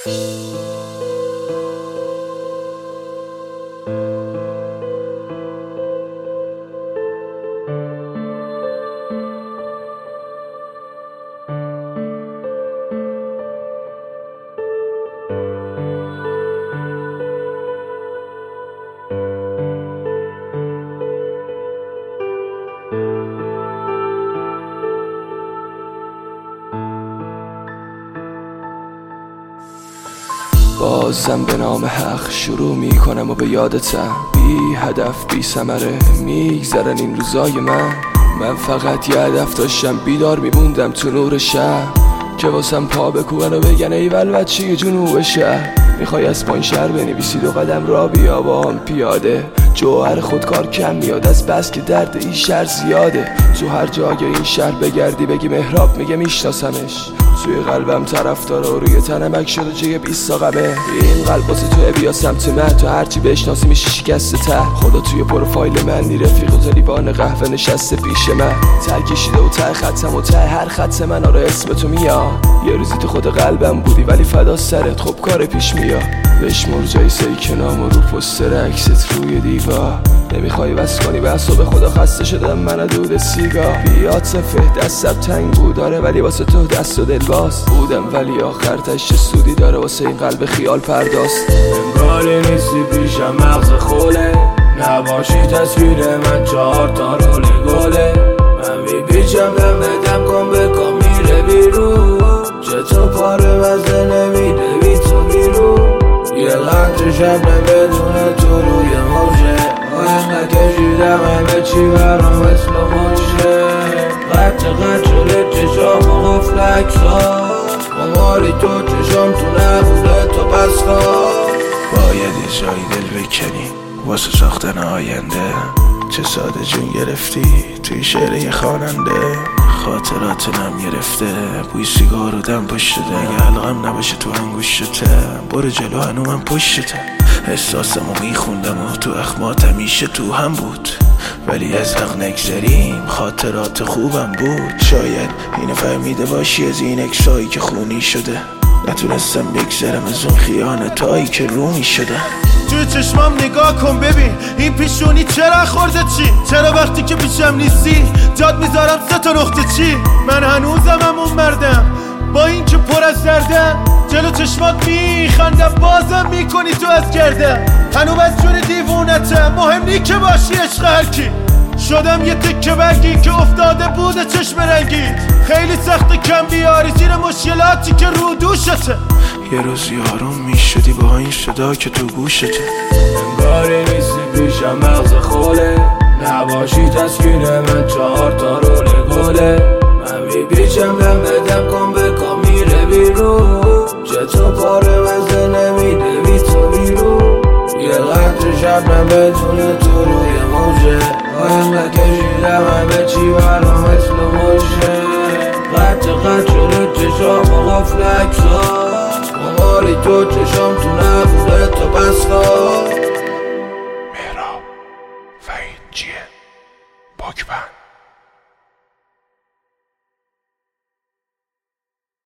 بازم به نام حق شروع میکنم و به یادتم، بی هدف بی ثمره میگذرن این روزای من فقط یه هدف داشتم، بیدار میموندم تو نور شهر که واسم پا بکوبن و بگن ایول بچه جنوب شهر. میخوای از پایین شهر بنویسی 2 قدم را بیا با هم پیاده، جوهر خودکار کم میاد از بس که درد این شهر زیاده. تو هر جای این شهر بگردی بگی مهراب میگه میشناسمش، توی قلبم طرفدار و روی تنم اک شده جگه 20 غمه. این قلب واسه توی بیا سمت من، تو هرچی بشناسی میشه شکست ته. خدا توی پروفایل من نی رفیق و تا لیوان قهوه نشسته پیش من، ته کشیده و ته خطم و ته هر خط من آره اسم تو میاد. یه روزی تو خود قلبم بودی ولی فدا سرت خب کار پیش میاد. بشمر جای سیکنام و رو پستر عکست روی دیوار، نمیخوای بس کنی بس و به خدا خسته شدم من دود سیگار. بیاد سفه دستم تنگ بود داره ولی واسه تو دست و دل باز بودم، ولی آخر تش سودی داره واسه این قلب خیال پرداست. انگاری نیستی پیشم مغز خوله، نباشی تصویر من 4 تا رول گله. من میپیچم دم بدم کن بکن میره بیرون، چطور پاره وزده نمیده بی تو بیرون. یه قطر شبنه بدون تو روی موجه، آینقه کشیدم همه چی برام مثل موشه. قطر شده چشام و قفل اکسا، ممالی تو چشام تو نبوده تو پس خواه. باید یه جایی دل بکنی واسه ساختن آینده، چه ساده جون گرفتی توی شعر یه خواننده. خاطرات نم گرفته بوی سیگار و دم پشته، اگه حلقم نباشه تو انگوشته برو جلو هنومم پشته. احساسمو میخوندم و تو اخمات همیشه تو هم بود، ولی از حق نگذریم خاطرات خوبم بود. شاید اینو فهمیده باشی از این اکسایی که خونی شده، نتونستم بگذرم از اون خیانتایی که رومی شده. توی چشمام نگاه کن ببین این پیشونی چرا خورده چی؟ چرا وقتی که پیشم نیستی جاد میذارم 3 تا نقطه چی؟ من هنوزم همون مردم با این که پر از دردم، جلو چشمات میخندم بازم میکنی تو از گردم. هنوز از جور دیوونتم مهم نی که باشی عشق هرکی، شدم یه تکه برگی که افتاده بوده چشم رنگی. خیلی سخت کم بیاری زیر مشکلاتی که رو دوشته، یه روز یارم میشدی با این صدا که تو گوشته. انگاری نیستی پیشم مغز خوله، نباشی تصویر من 4 تا رول گله. من میپیچم دم بدم کن بکن میره بیرون، چطور پاره وزده نمیده بی تو بیرون. یه قطر شبنم بدون تو روی موجه، آینقه کشیدم همه چی برام مثل موشه. قطر شده چشام و قفل اکسا، ممالی تو چشام تو نبوده تو پس خواه.